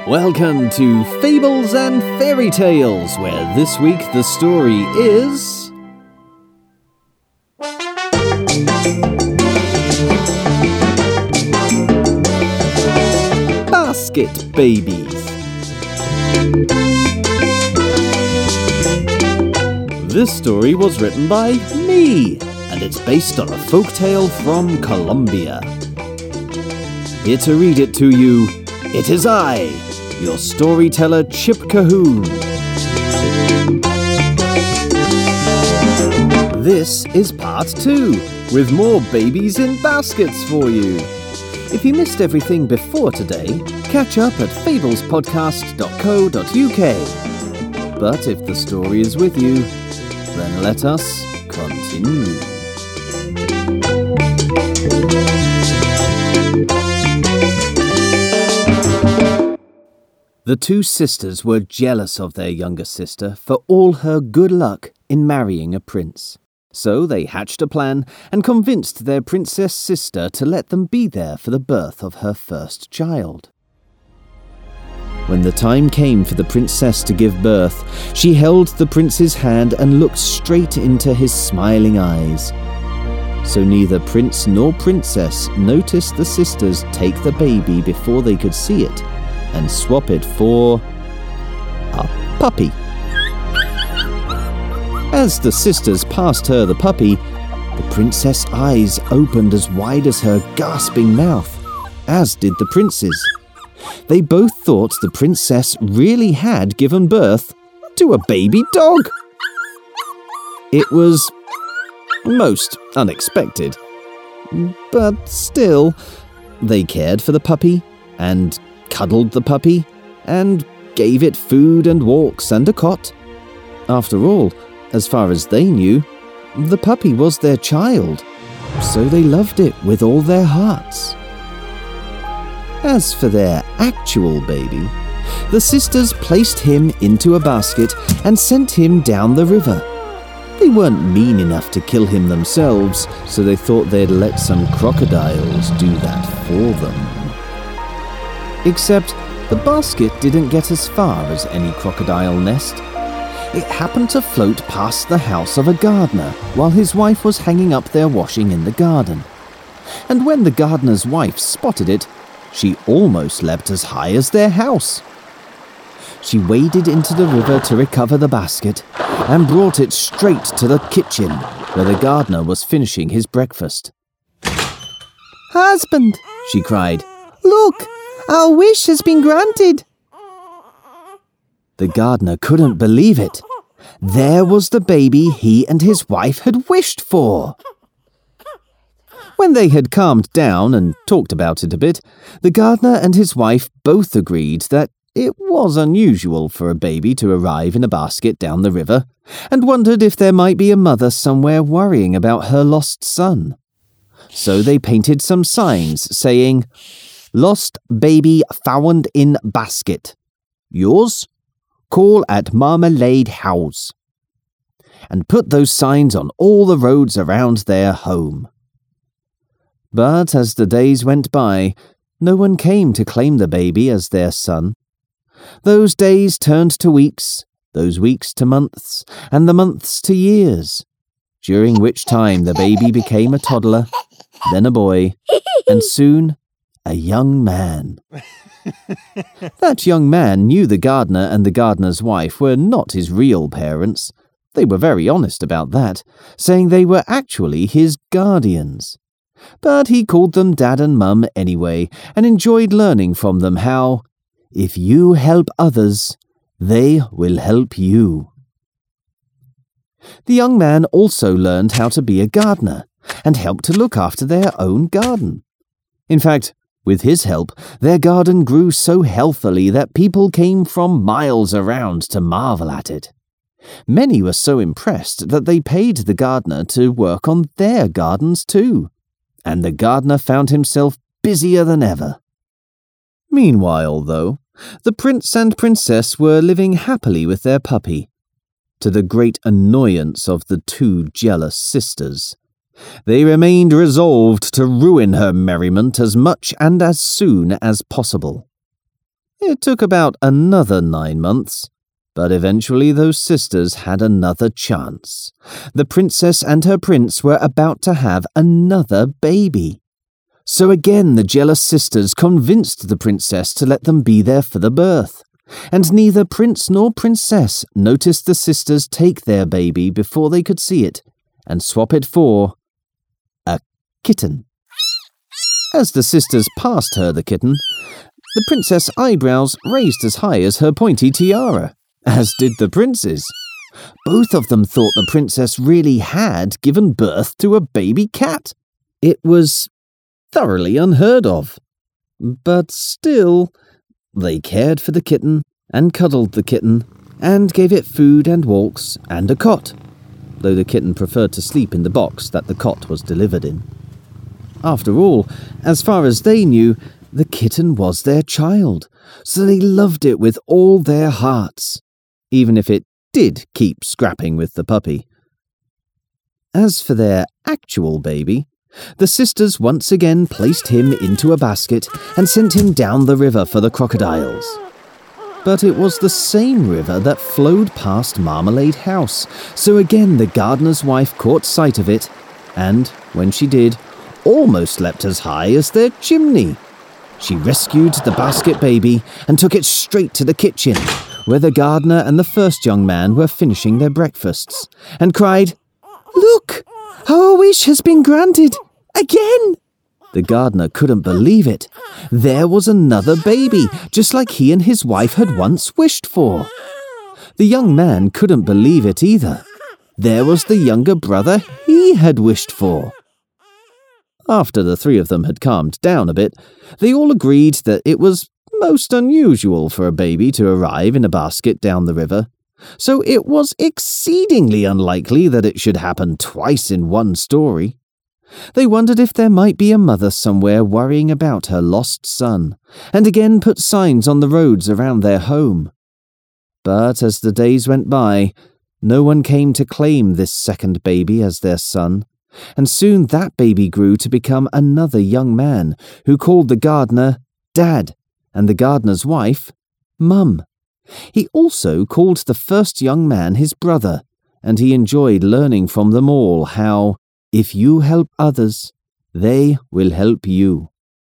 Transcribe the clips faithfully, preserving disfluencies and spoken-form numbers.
Welcome to Fables and Fairy Tales, where this week the story is... Basket Babies. This story was written by me, and it's based on a folktale from Colombia. Here to read it to you, it is I, your storyteller Chip Cahoon. This is part two, with more babies in baskets for you. If you missed everything before today, catch up at fables podcast dot co dot uk. But if the story is with you, then let us continue. The two sisters were jealous of their younger sister for all her good luck in marrying a prince. So they hatched a plan and convinced their princess sister to let them be there for the birth of her first child. When the time came for the princess to give birth, she held the prince's hand and looked straight into his smiling eyes. So neither prince nor princess noticed the sisters take the baby before they could see it and swap it for a puppy. As the sisters passed her the puppy, the princess' eyes opened as wide as her gasping mouth, as did the prince's. They both thought the princess really had given birth to a baby dog. It was most unexpected, but still, they cared for the puppy and cuddled the puppy and gave it food and walks and a cot. After all, as far as they knew, the puppy was their child, so they loved it with all their hearts. As for their actual baby, the sisters placed him into a basket and sent him down the river. They weren't mean enough to kill him themselves, so they thought they'd let some crocodiles do that for them. Except the basket didn't get as far as any crocodile nest. It happened to float past the house of a gardener while his wife was hanging up their washing in the garden. And when the gardener's wife spotted it, she almost leapt as high as their house. She waded into the river to recover the basket and brought it straight to the kitchen where the gardener was finishing his breakfast. "Husband," she cried, "look, our wish has been granted." The gardener couldn't believe it. There was the baby he and his wife had wished for. When they had calmed down and talked about it a bit, the gardener and his wife both agreed that it was unusual for a baby to arrive in a basket down the river, and wondered if there might be a mother somewhere worrying about her lost son. So they painted some signs saying, "Lost baby found in basket. Yours? Call at Marmalade House," and put those signs on all the roads around their home. But as the days went by, no one came to claim the baby as their son. Those days turned to weeks, those weeks to months, and the months to years, during which time the baby became a toddler, then a boy, and soon a young man. That young man knew the gardener and the gardener's wife were not his real parents. They were very honest about that, saying they were actually his guardians. But he called them Dad and Mum anyway, and enjoyed learning from them how, if you help others, they will help you. The young man also learned how to be a gardener, and helped to look after their own garden. In fact, with his help, their garden grew so healthily that people came from miles around to marvel at it. Many were so impressed that they paid the gardener to work on their gardens too, and the gardener found himself busier than ever. Meanwhile, though, the prince and princess were living happily with their puppy, to the great annoyance of the two jealous sisters. They remained resolved to ruin her merriment as much and as soon as possible. It took about another nine months, but eventually those sisters had another chance. The princess and her prince were about to have another baby. So again the jealous sisters convinced the princess to let them be there for the birth, and neither prince nor princess noticed the sisters take their baby before they could see it and swap it for a kitten. As the sisters passed her the kitten, the princess' eyebrows raised as high as her pointy tiara, as did the prince's. Both of them thought the princess really had given birth to a baby cat. It was thoroughly unheard of. But still, they cared for the kitten and cuddled the kitten and gave it food and walks and a cot, though the kitten preferred to sleep in the box that the cot was delivered in. After all, as far as they knew, the kitten was their child, so they loved it with all their hearts, even if it did keep scrapping with the puppy. As for their actual baby, the sisters once again placed him into a basket and sent him down the river for the crocodiles. But it was the same river that flowed past Marmalade House, so again the gardener's wife caught sight of it, and, when she did, almost leapt as high as their chimney. She rescued the basket baby and took it straight to the kitchen, where the gardener and the first young man were finishing their breakfasts, and cried, "Look! Our wish has been granted! Again!" The gardener couldn't believe it. There was another baby, just like he and his wife had once wished for. The young man couldn't believe it either. There was the younger brother he had wished for. After the three of them had calmed down a bit, they all agreed that it was most unusual for a baby to arrive in a basket down the river, so it was exceedingly unlikely that it should happen twice in one story. They wondered if there might be a mother somewhere worrying about her lost son, and again put signs on the roads around their home. But as the days went by, no one came to claim this second baby as their son, and soon that baby grew to become another young man who called the gardener Dad and the gardener's wife Mum. He also called the first young man his brother, and he enjoyed learning from them all how, if you help others, they will help you.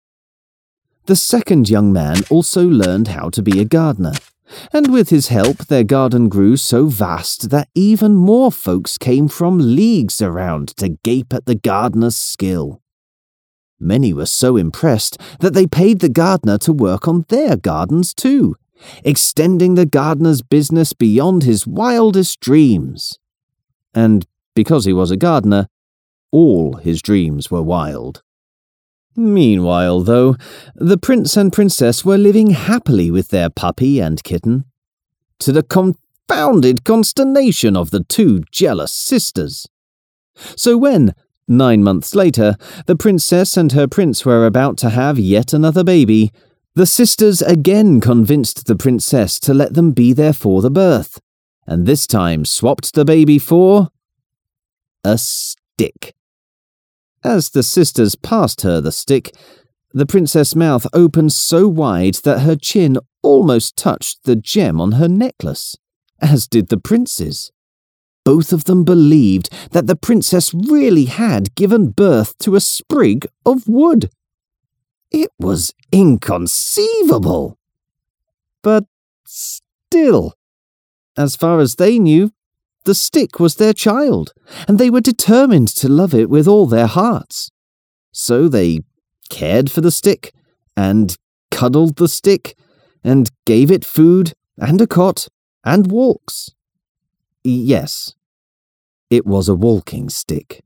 The second young man also learned how to be a gardener, and with his help their garden grew so vast that even more folks came from leagues around to gape at the gardener's skill. Many were so impressed that they paid the gardener to work on their gardens too, extending the gardener's business beyond his wildest dreams. And because he was a gardener, all his dreams were wild. Meanwhile, though, the prince and princess were living happily with their puppy and kitten, to the confounded consternation of the two jealous sisters. So when, nine months later, the princess and her prince were about to have yet another baby, the sisters again convinced the princess to let them be there for the birth, and this time swapped the baby for a stick. As the sisters passed her the stick, the princess' mouth opened so wide that her chin almost touched the gem on her necklace, as did the prince's. Both of them believed that the princess really had given birth to a sprig of wood. It was inconceivable. But still, as far as they knew, the stick was their child, and they were determined to love it with all their hearts. So they cared for the stick, and cuddled the stick, and gave it food, and a cot, and walks. Yes, it was a walking stick.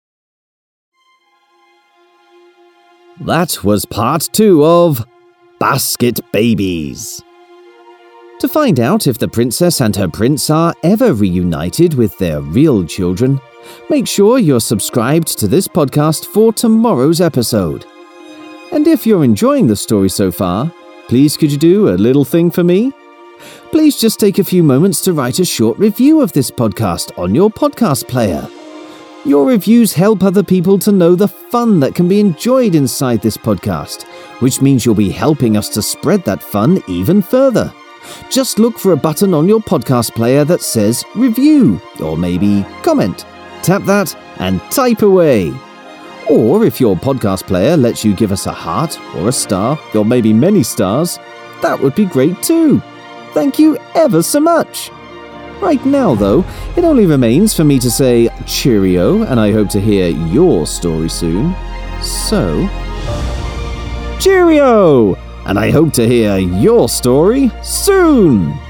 That was part two of Basket Babies. To find out if the princess and her prince are ever reunited with their real children, make sure you're subscribed to this podcast for tomorrow's episode. And if you're enjoying the story so far, please could you do a little thing for me? Please just take a few moments to write a short review of this podcast on your podcast player. Your reviews help other people to know the fun that can be enjoyed inside this podcast, which means you'll be helping us to spread that fun even further. Just look for a button on your podcast player that says review, or maybe comment. Tap that and type away. Or if your podcast player lets you give us a heart or a star, or maybe many stars, that would be great too. Thank you ever so much. Right now, though, it only remains for me to say cheerio, and I hope to hear your story soon. So, cheerio! And I hope to hear your story soon!